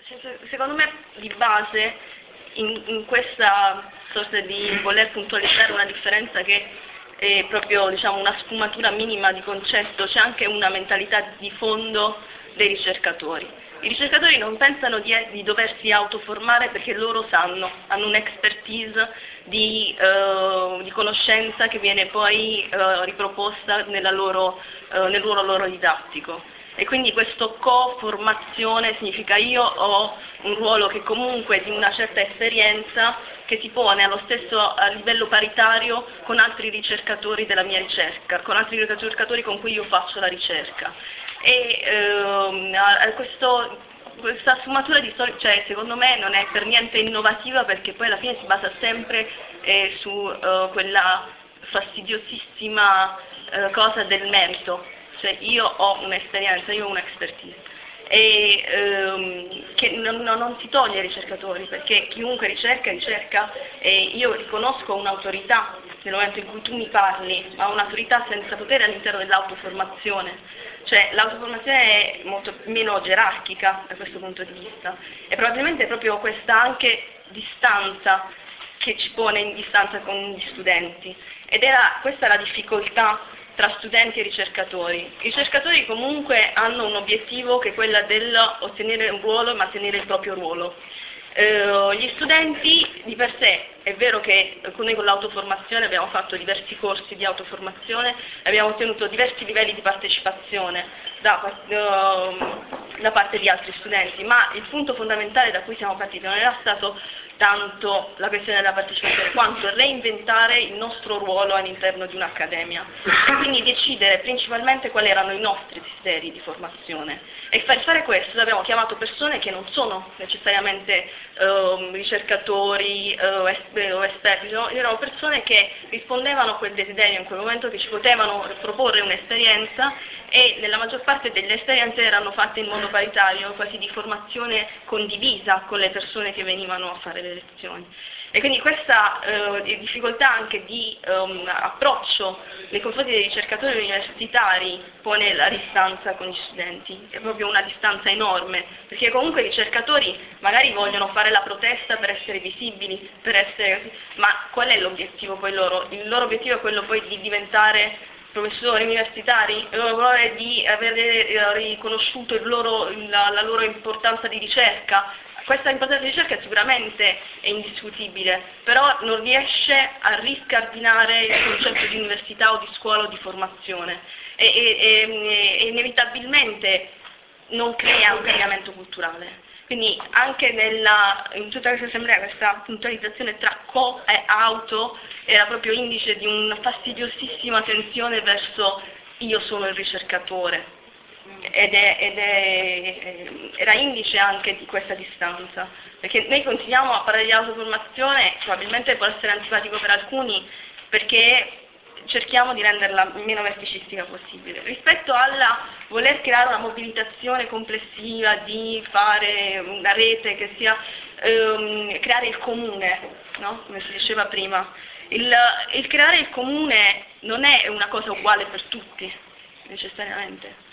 Secondo me di base in questa sorta di voler puntualizzare una differenza che è proprio, diciamo, una sfumatura minima di concetto, c'è anche una mentalità di fondo dei ricercatori. I ricercatori non pensano di doversi autoformare perché loro sanno, hanno un'expertise di conoscenza che viene poi riproposta nel ruolo loro didattico. E quindi questo co-formazione significa io ho un ruolo che comunque è di una certa esperienza che si pone allo stesso a livello paritario con altri ricercatori della mia ricerca, con altri ricercatori con cui io faccio la ricerca. E questa sfumatura di storia, cioè, secondo me non è per niente innovativa, perché poi alla fine si basa sempre su quella fastidiosissima cosa del merito. Cioè io ho un'esperienza, io ho un'expertise, e che non si toglie ai ricercatori, perché chiunque ricerca, e io riconosco un'autorità nel momento in cui tu mi parli, ma un'autorità senza potere all'interno dell'autoformazione. Cioè l'autoformazione è molto meno gerarchica da questo punto di vista, e probabilmente è proprio questa anche distanza che ci pone in distanza con gli studenti, ed questa è la difficoltà tra studenti e ricercatori. I ricercatori comunque hanno un obiettivo che è quella dell'ottenere un ruolo e mantenere il proprio ruolo. Gli studenti di per sé, è vero che noi con l'autoformazione abbiamo fatto diversi corsi di autoformazione, abbiamo ottenuto diversi livelli di partecipazione da parte di altri studenti, ma il punto fondamentale da cui siamo partiti non era stato tanto la questione della partecipazione, quanto reinventare il nostro ruolo all'interno di un'accademia, e quindi decidere principalmente quali erano i nostri desideri di formazione. E per fare questo abbiamo chiamato persone che non sono necessariamente ricercatori o esperti, erano persone che rispondevano a quel desiderio in quel momento, che ci potevano proporre un'esperienza, e nella maggior parte delle esperienze erano fatte in modo paritario, quasi di formazione condivisa con le persone che venivano a fare le lezioni. E quindi questa difficoltà anche di approccio nei confronti dei ricercatori universitari pone la distanza con gli studenti, è proprio una distanza enorme, perché comunque i ricercatori magari vogliono fare la protesta per essere visibili, ma qual è l'obiettivo poi loro? Il loro obiettivo è quello poi di diventare professori universitari, di aver riconosciuto la loro importanza di ricerca. Questa importanza di ricerca sicuramente è indiscutibile, però non riesce a riscardinare il concetto di università o di scuola o di formazione, e inevitabilmente non crea un cambiamento culturale. Quindi anche in tutta questa assemblea questa puntualizzazione tra co e auto era proprio indice di una fastidiosissima tensione verso io sono il ricercatore, era indice anche di questa distanza, perché noi continuiamo a parlare di autoformazione, probabilmente può essere antipatico per alcuni, perché cerchiamo di renderla meno verticistica possibile, rispetto alla voler creare una mobilitazione complessiva, di fare una rete che sia creare il comune, no? Come si diceva prima. Il creare il comune non è una cosa uguale per tutti, necessariamente.